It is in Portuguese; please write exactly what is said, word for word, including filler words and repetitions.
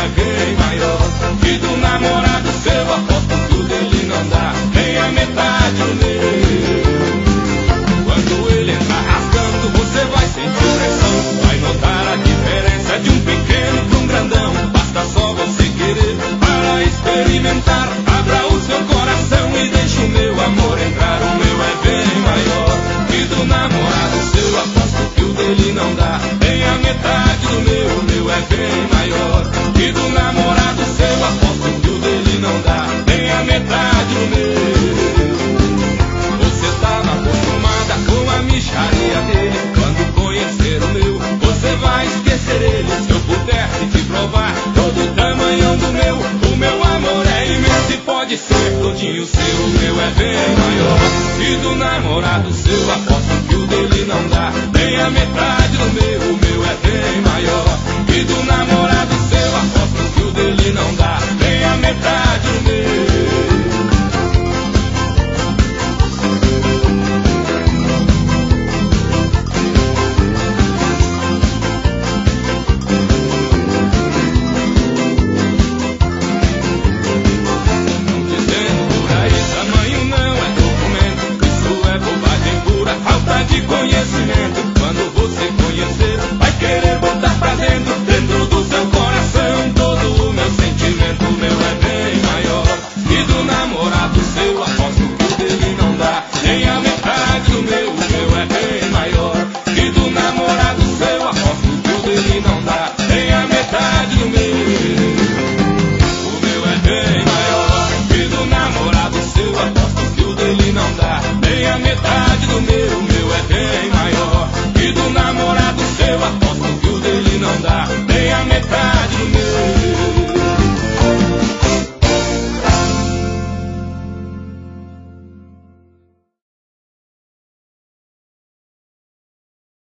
é bem maior. E do namorado seu aposto que o dele não dá nem a metade do meu. Quando ele entrar rasgando, você vai sentir pressão. Vai notar a diferença de um pequeno para um grandão. Basta só você querer para experimentar. Abra o seu coração e deixe o meu amor entrar. O meu é bem maior. E do namorado seu aposto que o dele não dá nem a metade do meu. O meu é bem maior. E do namorado seu aposto que o dele não dá nem a metade do meu. Você tava acostumada com a micharia dele. Quando conhecer o meu, você vai esquecer ele. Se eu pudesse te provar todo o tamanhão do meu, o meu amor é imenso e pode ser todinho seu. O meu é bem maior. E do namorado seu aposto que o dele não dá nem a metade do meu.